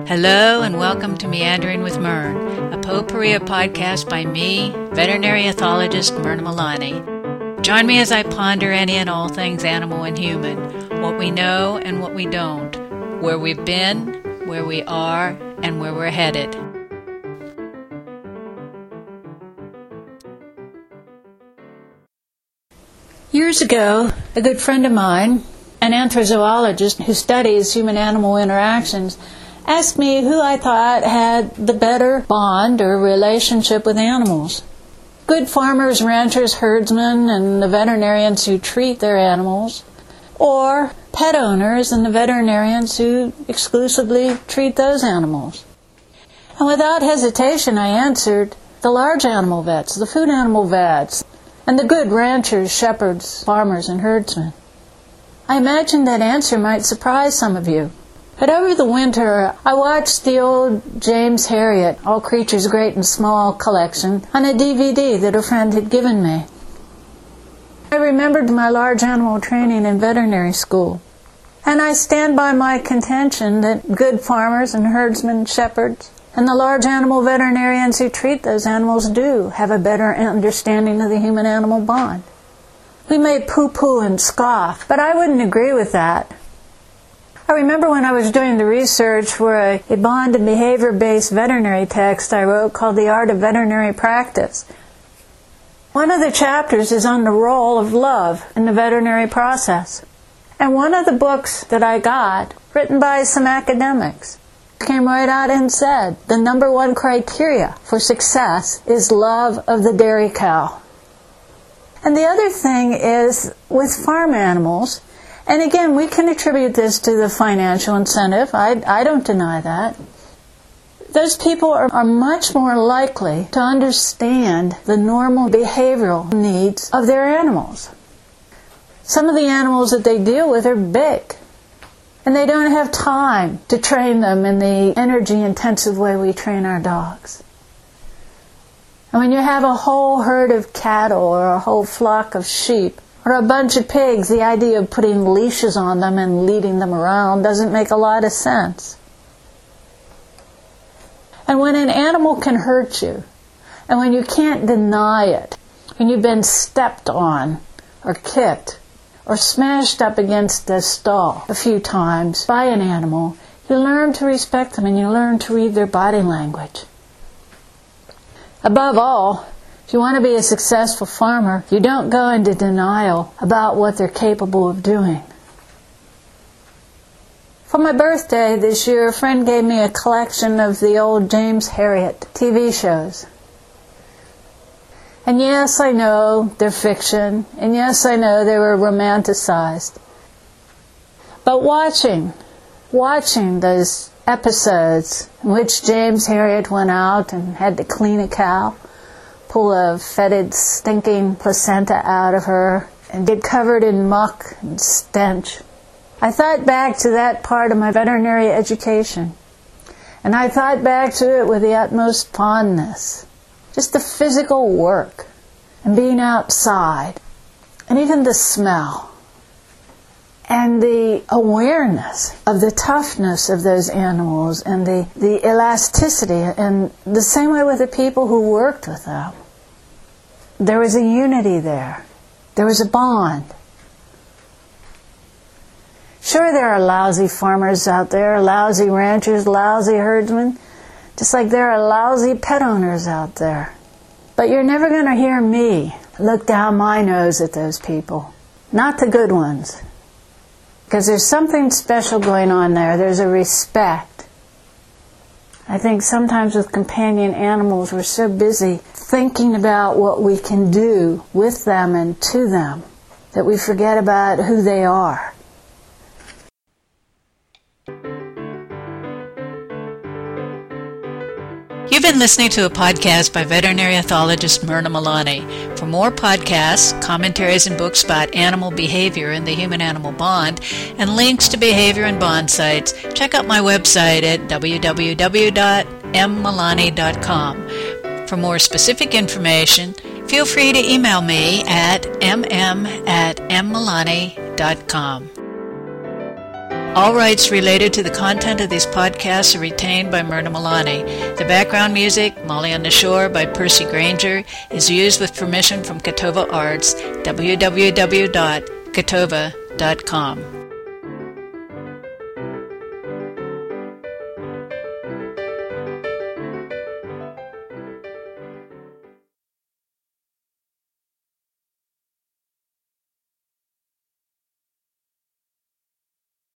Hello and welcome to Meandering with Mern, a potpourri podcast by me, veterinary ethologist Myrna Milani. Join me as I ponder any and all things animal and human, what we know and what we don't, where we've been, where we are, and where we're headed. Years ago, a good friend of mine, an anthrozoologist who studies human-animal interactions, asked me who I thought had the better bond or relationship with animals. Good farmers, ranchers, herdsmen, and the veterinarians who treat their animals, or pet owners and the veterinarians who exclusively treat those animals. And without hesitation, I answered the large animal vets, the food animal vets, and the good ranchers, shepherds, farmers, and herdsmen. I imagined that answer might surprise some of you. But over the winter, I watched the old James Herriot, All Creatures Great and Small collection on a DVD that a friend had given me. I remembered my large animal training in veterinary school, and I stand by my contention that good farmers and herdsmen, shepherds, and the large animal veterinarians who treat those animals do have a better understanding of the human-animal bond. We may pooh-pooh and scoff, but I wouldn't agree with that. I remember when I was doing the research for a bond and behavior-based veterinary text I wrote called The Art of Veterinary Practice. One of the chapters is on the role of love in the veterinary process. And one of the books that I got, written by some academics, came right out and said the number one criteria for success is love of the dairy cow. And the other thing is with farm animals, and again, we can attribute this to the financial incentive. I don't deny that. Those people are much more likely to understand the normal behavioral needs of their animals. Some of the animals that they deal with are big, and they don't have time to train them in the energy-intensive way we train our dogs. And when you have a whole herd of cattle or a whole flock of sheep, or a bunch of pigs, the idea of putting leashes on them and leading them around doesn't make a lot of sense. And when an animal can hurt you, and when you can't deny it, when you've been stepped on, or kicked, or smashed up against a stall a few times by an animal, you learn to respect them and you learn to read their body language. Above all, if you want to be a successful farmer, you don't go into denial about what they're capable of doing. For my birthday this year, a friend gave me a collection of the old James Herriot TV shows. And yes, I know they're fiction, and yes, I know they were romanticized. But watching those episodes in which James Herriot went out and had to clean a cow, pull a fetid, stinking placenta out of her, and get covered in muck and stench, I thought back to that part of my veterinary education. And I thought back to it with the utmost fondness. Just the physical work, and being outside, and even the smell, and the awareness of the toughness of those animals, and the elasticity, and the same way with the people who worked with them. There was a unity there. There was a bond. Sure, there are lousy farmers out there, lousy ranchers, lousy herdsmen, just like there are lousy pet owners out there. But you're never going to hear me look down my nose at those people. Not the good ones. Because there's something special going on there. There's a respect. I think sometimes with companion animals, we're so busy thinking about what we can do with them and to them that we forget about who they are. You've been listening to a podcast by veterinary ethologist Myrna Milani. For more podcasts, commentaries, and books about animal behavior and the human-animal bond, and links to behavior and bond sites, check out my website at www.mmilani.com. For more specific information, feel free to email me at mm@mmilani.com. All rights related to the content of these podcasts are retained by Myrna Milani. The background music, Molly on the Shore by Percy Granger, is used with permission from Catova Arts, www.catova.com.